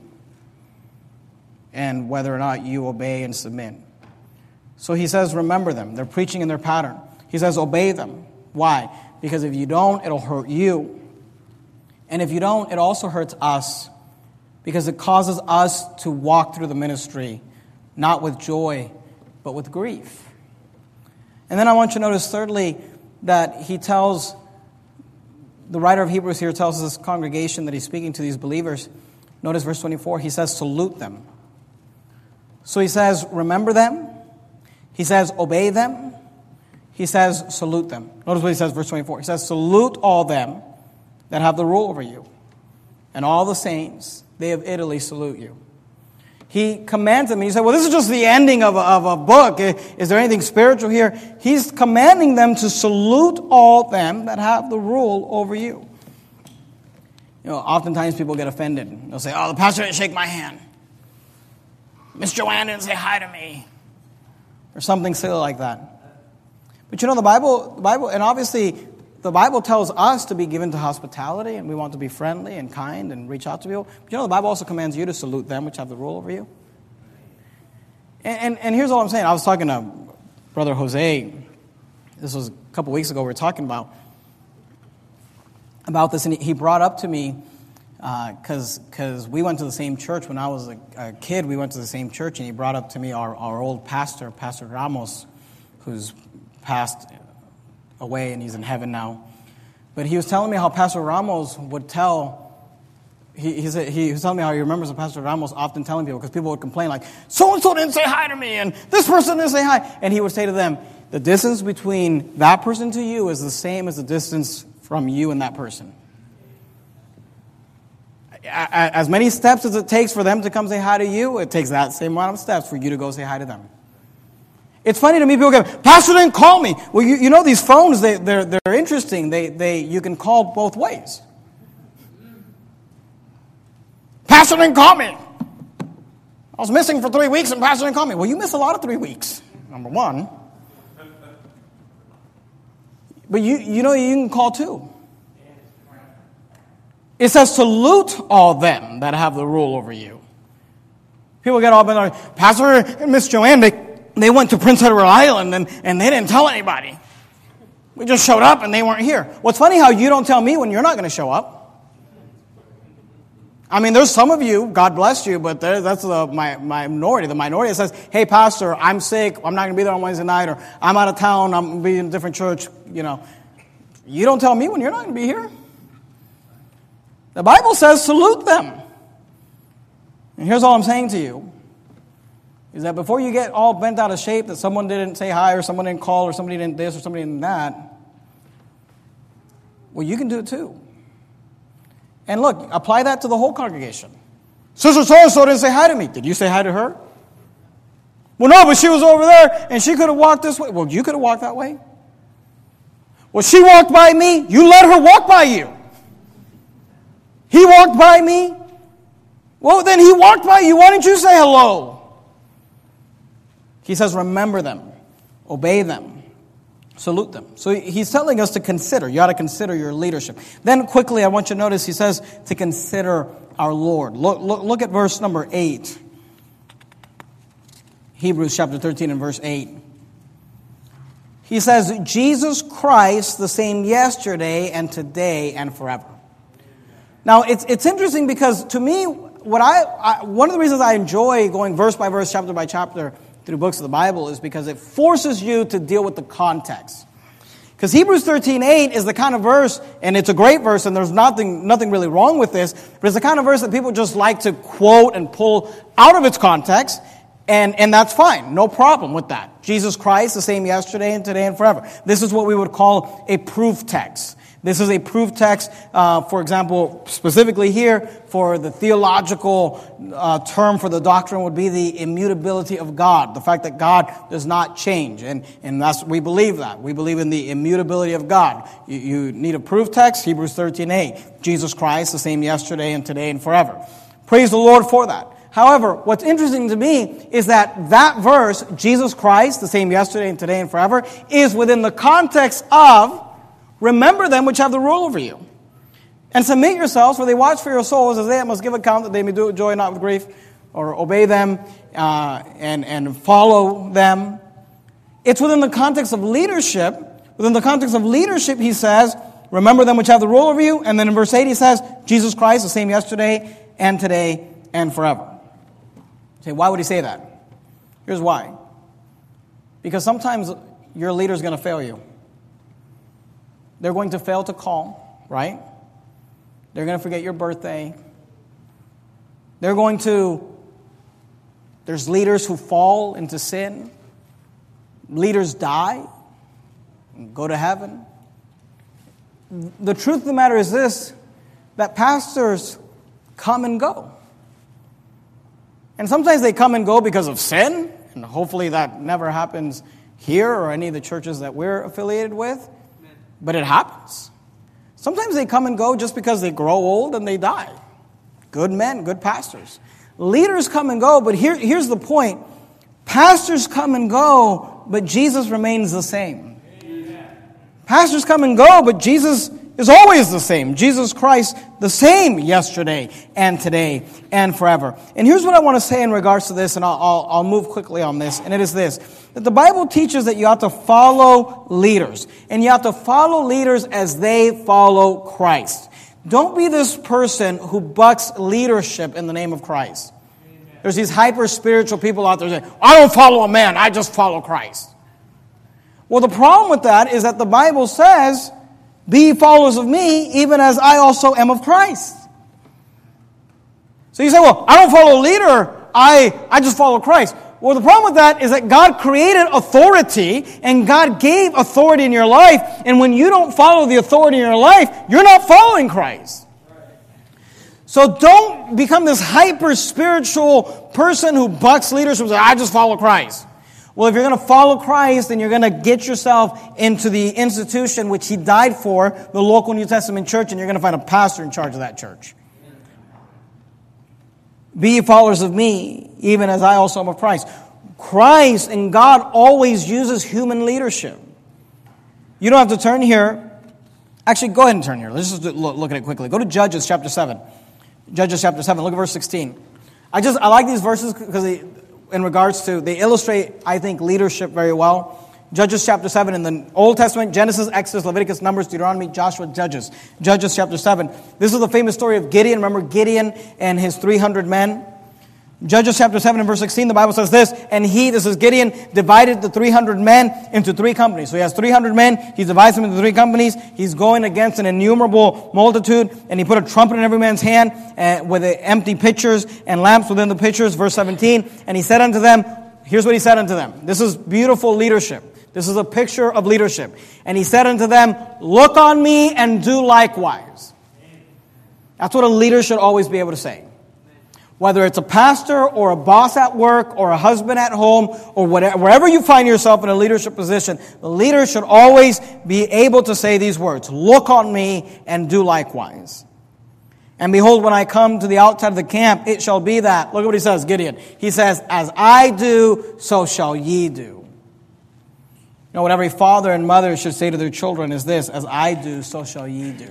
and whether or not you obey and submit. So he says, remember them. They're preaching in their pattern. He says, obey them. Why? Because if you don't, it'll hurt you. And if you don't, it also hurts us, because it causes us to walk through the ministry not with joy, but with grief. And then I want you to notice, thirdly, that he tells, the writer of Hebrews here tells this congregation that he's speaking to these believers. Notice verse twenty-four, he says, salute them. So he says, remember them. He says, obey them. He says, salute them. Notice what he says, verse twenty-four. He says, salute all them that have the rule over you, and all the saints, they of Italy salute you. He commands them, and he said, well, this is just the ending of a, of a book. Is there anything spiritual here? He's commanding them to salute all them that have the rule over you. You know, oftentimes people get offended. They'll say, oh, the pastor didn't shake my hand. Miss Joanne didn't say hi to me. Or something silly like that. But you know, the Bible, the Bible, and obviously the Bible tells us to be given to hospitality, and we want to be friendly and kind and reach out to people. But you know, the Bible also commands you to salute them which have the rule over you. And, and, and here's all I'm saying. I was talking to Brother Jose. This was a couple weeks ago. We were talking about, about this, and he brought up to me, because uh, because we went to the same church when I was a, a kid. We went to the same church, and he brought up to me our, our old pastor, Pastor Ramos, who's passed away and he's in heaven now. But he was telling me how Pastor Ramos would tell he, he, said, he was telling me how he remembers Pastor Ramos often telling people, because people would complain like, so-and-so didn't say hi to me, and this person didn't say hi. And he would say to them, the distance between that person to you is the same as the distance from you and that person. As many steps as it takes for them to come say hi to you, it takes that same amount of steps for you to go say hi to them. It's funny to me, people go, Pastor didn't call me. Well, you, you know these phones, they, they're, they're interesting. They, they, you can call both ways. Pastor didn't call me. I was missing for three weeks and Pastor didn't call me. Well, you miss a lot of three weeks, number one. But you, you know you can call too. It says, salute all them that have the rule over you. People get all bent like, Pastor and Miss Joanne, they, they went to Prince Edward Island and, and they didn't tell anybody. We just showed up and they weren't here. What's funny how you don't tell me when you're not going to show up. I mean, there's some of you, God bless you, but there, that's the my, my minority. The minority that says, hey, Pastor, I'm sick. I'm not going to be there on Wednesday night, or I'm out of town. I'm going to be in a different church. You know, you don't tell me when you're not going to be here. The Bible says salute them. And here's all I'm saying to you, is that before you get all bent out of shape that someone didn't say hi, or someone didn't call, or somebody didn't this, or somebody didn't that, well, you can do it too. And look, apply that to the whole congregation. Sister so-and-so didn't say hi to me. Did you say hi to her? Well, no, but she was over there, and she could have walked this way. Well, you could have walked that way. Well, she walked by me. You let her walk by you. He walked by me. Well, then he walked by you. Why didn't you say hello? He says, remember them. Obey them. Salute them. So he's telling us to consider. You ought to consider your leadership. Then quickly, I want you to notice he says to consider our Lord. Look, look, look at verse number eight. Hebrews chapter thirteen and verse eight. He says, Jesus Christ, the same yesterday and today and forever. Now, it's it's interesting because to me, what I, I one of the reasons I enjoy going verse by verse, chapter by chapter through books of the Bible is because it forces you to deal with the context. Because Hebrews thirteen eight is the kind of verse, and it's a great verse, and there's nothing nothing really wrong with this, but it's the kind of verse that people just like to quote and pull out of its context, and, and that's fine. No problem with that. Jesus Christ, the same yesterday and today and forever. This is what we would call a proof text. This is a proof text, uh, for example, specifically here, for the theological uh, term for the doctrine would be the immutability of God, the fact that God does not change. And, and that's, we believe that. We believe in the immutability of God. You, you need a proof text, Hebrews thirteen eight. Jesus Christ, the same yesterday and today and forever. Praise the Lord for that. However, what's interesting to me is that that verse, Jesus Christ, the same yesterday and today and forever, is within the context of remember them which have the rule over you. And submit yourselves, for they watch for your souls, as they must give account, that they may do it with joy, not with grief, or obey them uh, and, and follow them. It's within the context of leadership. Within the context of leadership, he says, remember them which have the rule over you. And then in verse eight, he says, Jesus Christ, the same yesterday and today and forever. Say, why would he say that? Here's why. Because sometimes your leader is going to fail you. They're going to fail to call, right? They're going to forget your birthday. They're going to, there's leaders who fall into sin. Leaders die and go to heaven. The truth of the matter is this, that pastors come and go. And sometimes they come and go because of sin, and hopefully that never happens here or any of the churches that we're affiliated with. But it happens. Sometimes they come and go just because they grow old and they die. Good men, good pastors. Leaders come and go, but here, here's the point. Pastors come and go, but Jesus remains the same. Amen. Pastors come and go, but Jesus is always the same. Jesus Christ, the same yesterday and today and forever. And here's what I want to say in regards to this, and I'll, I'll, I'll move quickly on this, and it is this. That the Bible teaches that you have to follow leaders. And you have to follow leaders as they follow Christ. Don't be this person who bucks leadership in the name of Christ. Amen. There's these hyper-spiritual people out there saying, I don't follow a man, I just follow Christ. Well, the problem with that is that the Bible says, be followers of me, even as I also am of Christ. So you say, well, I don't follow a leader. I, I just follow Christ. Well, the problem with that is that God created authority and God gave authority in your life. And when you don't follow the authority in your life, you're not following Christ. So don't become this hyper-spiritual person who bucks leaders who says, I just follow Christ. Well, if you're going to follow Christ, then you're going to get yourself into the institution which He died for, the local New Testament church, and you're going to find a pastor in charge of that church. Be ye followers of me, even as I also am of Christ. Christ and God always uses human leadership. You don't have to turn here. Actually, go ahead and turn here. Let's just look at it quickly. Go to Judges chapter seven. Judges chapter seven. Look at verse sixteen. I just I like these verses because they, in regards to, they illustrate, I think, leadership very well. Judges chapter seven in the Old Testament, Genesis, Exodus, Leviticus, Numbers, Deuteronomy, Joshua, Judges. Judges chapter seven. This is the famous story of Gideon. Remember Gideon and his three hundred men? Judges chapter seven and verse sixteen, the Bible says this, and he, this is Gideon, divided the three hundred men into three companies. So he has three hundred men, he divides them into three companies, he's going against an innumerable multitude, and he put a trumpet in every man's hand uh, with uh, empty pitchers and lamps within the pitchers, verse seventeen, and he said unto them, here's what he said unto them. This is beautiful leadership. This is a picture of leadership. And he said unto them, look on me and do likewise. That's what a leader should always be able to say. Whether it's a pastor or a boss at work or a husband at home or whatever, wherever you find yourself in a leadership position, the leader should always be able to say these words, look on me and do likewise. And behold, when I come to the outside of the camp, it shall be that, look at what he says, Gideon. He says, as I do, so shall ye do. You know, what every father and mother should say to their children is this, as I do, so shall ye do.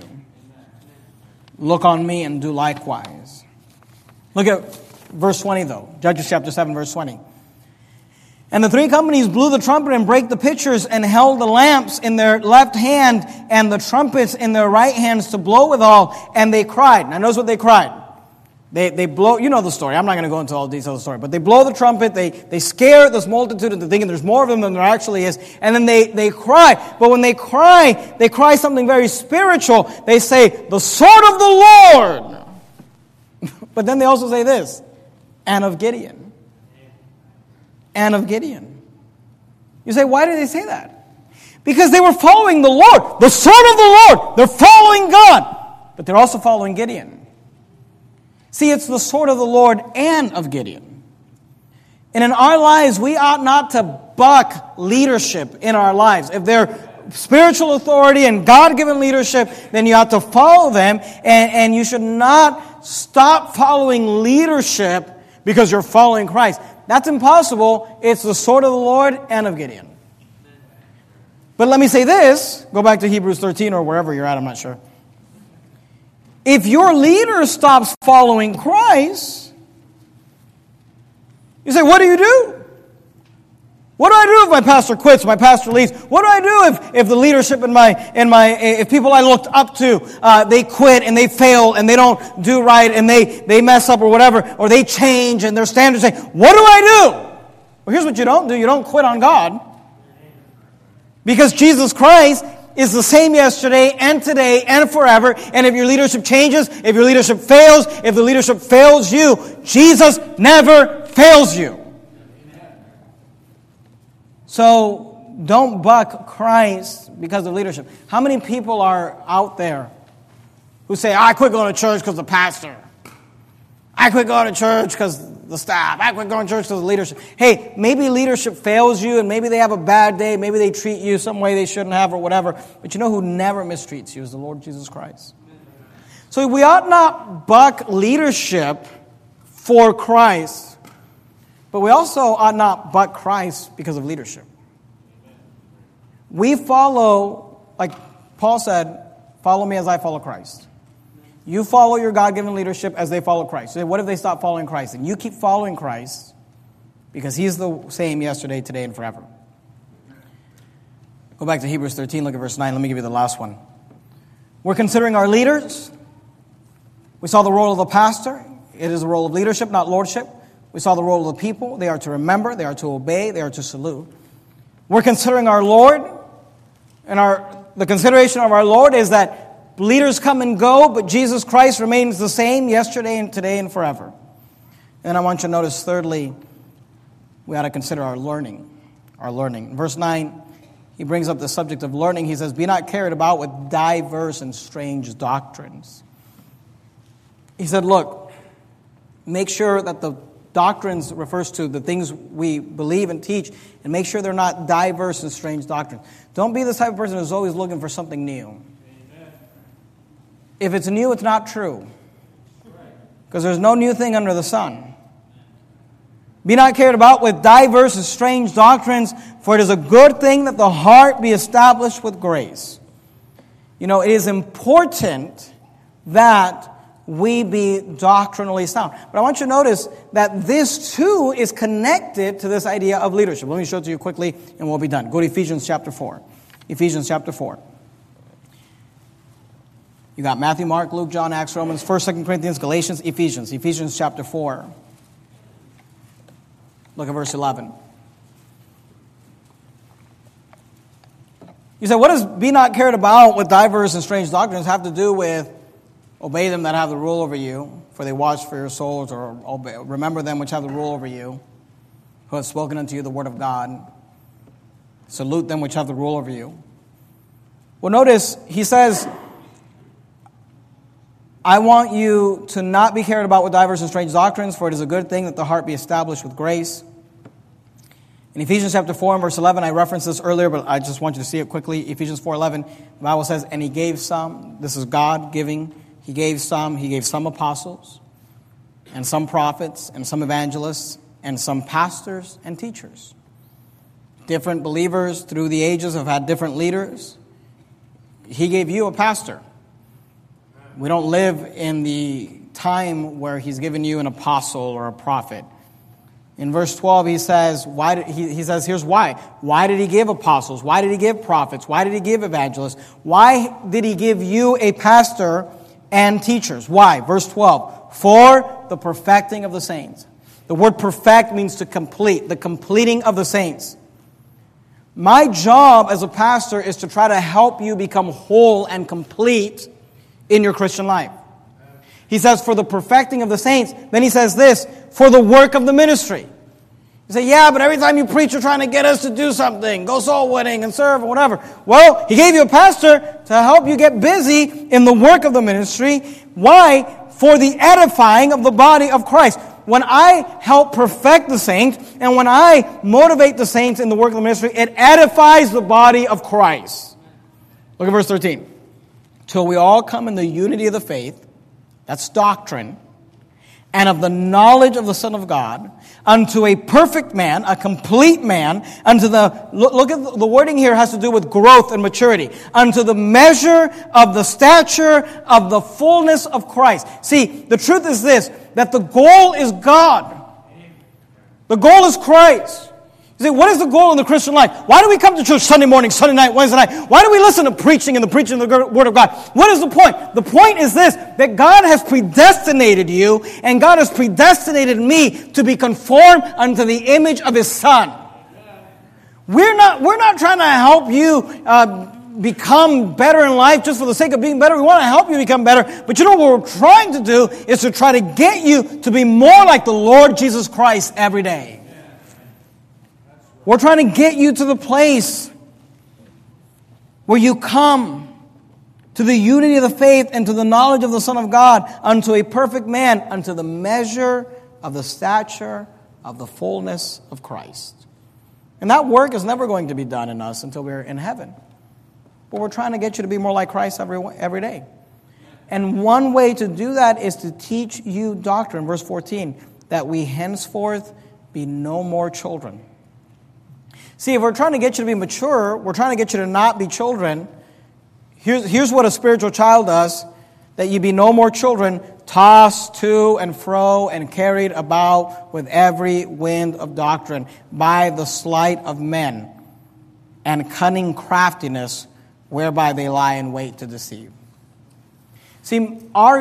Look on me and do likewise. Look at verse twenty though. Judges chapter seven, verse twenty. And the three companies blew the trumpet and brake the pitchers and held the lamps in their left hand and the trumpets in their right hands to blow withal. And they cried. Now notice what they cried. They they blow, you know the story. I'm not going to go into all the details of the story. But they blow the trumpet. They they scare this multitude into thinking there's more of them than there actually is. And then they, they cry. But when they cry, they cry something very spiritual. They say, the sword of the Lord. But then they also say this, and of Gideon. And of Gideon. You say, why did they say that? Because they were following the Lord. The sword of the Lord. They're following God. But they're also following Gideon. See, it's the sword of the Lord and of Gideon. And in our lives, we ought not to buck leadership in our lives. If they're spiritual authority and God-given leadership, then you ought to follow them. And, and you should not stop following leadership because you're following Christ. That's impossible. It's the sword of the Lord and of Gideon. But let me say this. Go back to Hebrews thirteen or wherever you're at, I'm not sure. If your leader stops following Christ, you say, what do you do? What do I do if my pastor quits, my pastor leaves? What do I do if, if the leadership in my, in my, if people I looked up to, uh, they quit and they fail and they don't do right and they, they mess up or whatever, or they change and their standards say, what do I do? Well, here's what you don't do. You don't quit on God. Because Jesus Christ is the same yesterday and today and forever. And if your leadership changes, if your leadership fails, if the leadership fails you, Jesus never fails you. So don't buck Christ because of leadership. How many people are out there who say, I quit going to church because of the pastor. I quit going to church because the staff. I quit going to church because of the leadership. Hey, maybe leadership fails you and maybe they have a bad day. Maybe they treat you some way they shouldn't have or whatever. But you know who never mistreats you is the Lord Jesus Christ. So we ought not buck leadership for Christ. But we also ought not buck Christ because of leadership. We follow, like Paul said, follow me as I follow Christ. You follow your God-given leadership as they follow Christ. So what if they stop following Christ? And you keep following Christ because He's the same yesterday, today, and forever. Go back to Hebrews thirteen, look at verse nine. Let me give you the last one. We're considering our leaders. We saw the role of the pastor. It is a role of leadership, not lordship. We saw the role of the people. They are to remember, they are to obey, they are to salute. We're considering our Lord. And our the consideration of our Lord is that Leaders come and go, but Jesus Christ remains the same yesterday and today and forever. And I want you to notice, thirdly, we ought to consider our learning. Our learning. In verse nine, he brings up the subject of learning. He says, be not carried about with diverse and strange doctrines. He said, look, make sure that the doctrines refers to the things we believe and teach, and make sure they're not diverse and strange doctrines. Don't be this type of person who's always looking for something new. Amen. If it's new, it's not true. Because there's no new thing under the sun. Be not carried about with diverse and strange doctrines, for it is a good thing that the heart be established with grace. You know, it is important that we be doctrinally sound. But I want you to notice that this too is connected to this idea of leadership. Let me show it to you quickly and we'll be done. Go to Ephesians chapter four. Ephesians chapter four. You got Matthew, Mark, Luke, John, Acts, Romans, First, Second Corinthians, Galatians, Ephesians. Ephesians chapter four. Look at verse eleven. You say, what does be not carried about with diverse and strange doctrines have to do with obey them that have the rule over you, for they watch for your souls, or obey, remember them which have the rule over you, who have spoken unto you the word of God. Salute them which have the rule over you. Well, notice, he says, I want you to not be carried about with diverse and strange doctrines, for it is a good thing that the heart be established with grace. In Ephesians chapter four and verse eleven, I referenced this earlier, but I just want you to see it quickly. Ephesians four eleven, the Bible says, and he gave some, this is God giving, he gave some, he gave some apostles, and some prophets, and some evangelists, and some pastors and teachers. Different believers through the ages have had different leaders. He gave you a pastor. We don't live in the time where he's given you an apostle or a prophet. In verse twelve, he says, why did, he, he says, here's why. Why did he give apostles? Why did he give prophets? Why did he give evangelists? Why did he give you a pastor and teachers? Why? Verse twelve, for the perfecting of the saints. The word perfect means to complete, the completing of the saints. My job as a pastor is to try to help you become whole and complete in your Christian life. He says, for the perfecting of the saints. Then he says this, for the work of the ministry. You say, yeah, but every time you preach, you're trying to get us to do something. Go soul winning and serve or whatever. Well, he gave you a pastor to help you get busy in the work of the ministry. Why? For the edifying of the body of Christ. When I help perfect the saints, and when I motivate the saints in the work of the ministry, it edifies the body of Christ. Look at verse thirteen. Till we all come in the unity of the faith, that's doctrine, and of the knowledge of the Son of God, unto a perfect man, a complete man, unto the, look, look at the, the wording here has to do with growth and maturity, unto the measure of the stature of the fullness of Christ. See, the truth is this, that the goal is God. The goal is Christ. You say, what is the goal in the Christian life? Why do we come to church Sunday morning, Sunday night, Wednesday night? Why do we listen to preaching and the preaching of the Word of God? What is the point? The point is this, that God has predestinated you, and God has predestinated me to be conformed unto the image of His Son. We're not, we're not trying to help you uh, become better in life just for the sake of being better. We want to help you become better. But you know what we're trying to do is to try to get you to be more like the Lord Jesus Christ every day. We're trying to get you to the place where you come to the unity of the faith and to the knowledge of the Son of God, unto a perfect man, unto the measure of the stature of the fullness of Christ. And that work is never going to be done in us until we're in heaven. But we're trying to get you to be more like Christ every, every day. And one way to do that is to teach you doctrine, verse fourteen, that we henceforth be no more children. See, if we're trying to get you to be mature, we're trying to get you to not be children. Here's, here's what a spiritual child does, that you be no more children, tossed to and fro and carried about with every wind of doctrine by the sleight of men and cunning craftiness whereby they lie in wait to deceive. See, our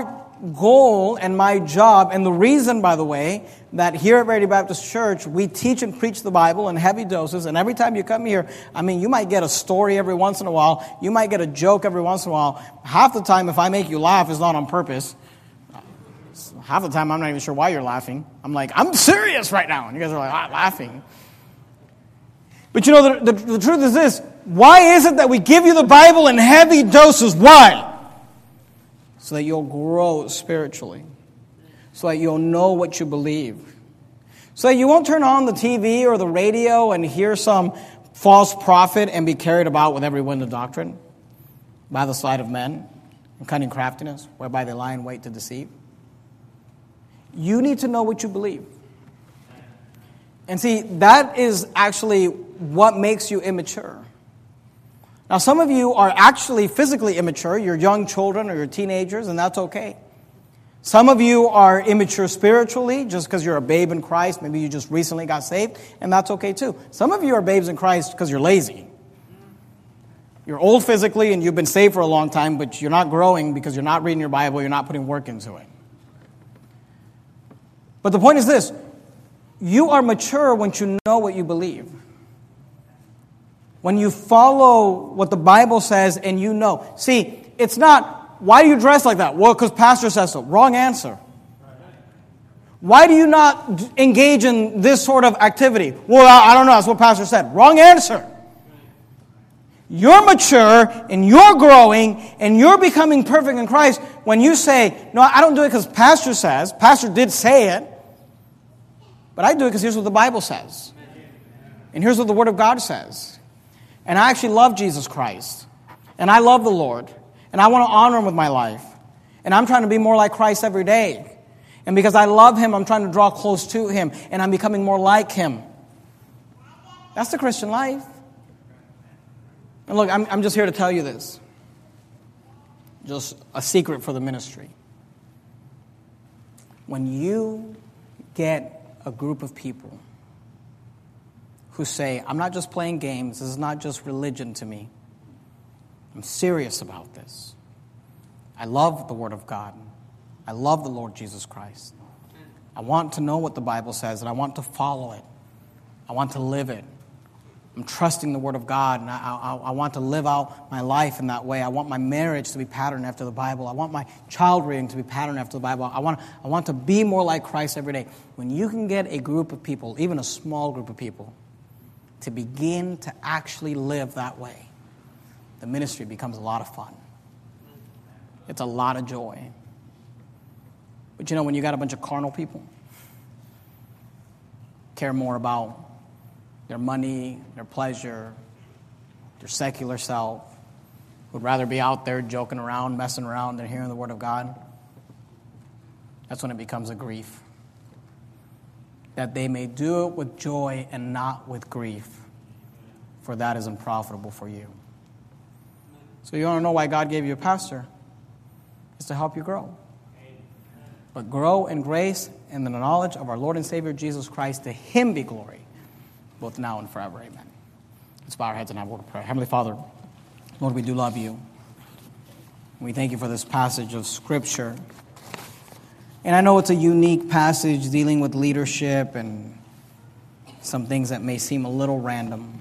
goal and my job, and the reason, by the way, that here at Verity Baptist Church, we teach and preach the Bible in heavy doses, and every time you come here, I mean, you might get a story every once in a while, you might get a joke every once in a while. Half the time, if I make you laugh, it's not on purpose. Half the time, I'm not even sure why you're laughing. I'm like, I'm serious right now, and you guys are like, ah, laughing. But you know, the, the, the truth is this, why is it that we give you the Bible in heavy doses? Why? So that you'll grow spiritually. So that you'll know what you believe. So that you won't turn on the T V or the radio and hear some false prophet and be carried about with every wind of doctrine by the sleight of men and cunning craftiness, whereby they lie in wait to deceive. You need to know what you believe. And see, that is actually what makes you immature. Now, some of you are actually physically immature. You're young children or you're teenagers, and that's okay. Some of you are immature spiritually just because you're a babe in Christ. Maybe you just recently got saved, and that's okay too. Some of you are babes in Christ because you're lazy. You're old physically and you've been saved for a long time, but you're not growing because you're not reading your Bible, you're not putting work into it. But the point is this, you are mature when you know what you believe. When you follow what the Bible says and you know. See, it's not, why do you dress like that? Well, because pastor says so. Wrong answer. Why do you not engage in this sort of activity? Well, I don't know, that's what pastor said. Wrong answer. You're mature and you're growing and you're becoming perfect in Christ when you say, no, I don't do it because pastor says. Pastor did say it. But I do it because here's what the Bible says. And here's what the Word of God says. And I actually love Jesus Christ. And I love the Lord. And I want to honor Him with my life. And I'm trying to be more like Christ every day. And because I love Him, I'm trying to draw close to Him. And I'm becoming more like Him. That's the Christian life. And look, I'm, I'm just here to tell you this. Just a secret for the ministry. When you get a group of people who say, I'm not just playing games, this is not just religion to me. I'm serious about this. I love the Word of God. I love the Lord Jesus Christ. I want to know what the Bible says, and I want to follow it. I want to live it. I'm trusting the Word of God, and I, I, I want to live out my life in that way. I want my marriage to be patterned after the Bible. I want my child rearing to be patterned after the Bible. I want, I want to be more like Christ every day. When you can get a group of people, even a small group of people, to begin to actually live that way, the ministry becomes a lot of fun. It's a lot of joy. But you know, when you got a bunch of carnal people, care more about their money, their pleasure, their secular self, would rather be out there joking around, messing around than hearing the Word of God, that's when it becomes a grief. That they may do it with joy and not with grief, for that is unprofitable for you. So you want to know why God gave you a pastor? It's to help you grow. But grow in grace and in the knowledge of our Lord and Savior Jesus Christ. To Him be glory, both now and forever. Amen. Let's bow our heads and have a word of prayer. Heavenly Father, Lord, we do love you. We thank you for this passage of Scripture. And I know it's a unique passage dealing with leadership and some things that may seem a little random.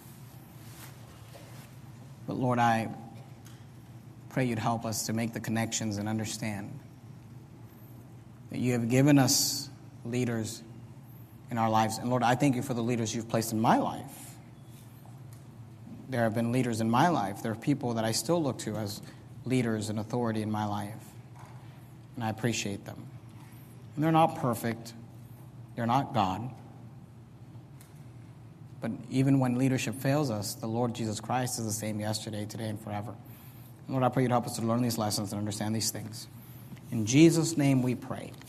But Lord, I pray you'd help us to make the connections and understand that you have given us leaders in our lives. And Lord, I thank you for the leaders you've placed in my life. There have been leaders in my life. There are people that I still look to as leaders and authority in my life. And I appreciate them. And they're not perfect. They're not God. But even when leadership fails us, the Lord Jesus Christ is the same yesterday, today, and forever. And Lord, I pray you'd help us to learn these lessons and understand these things. In Jesus' name we pray.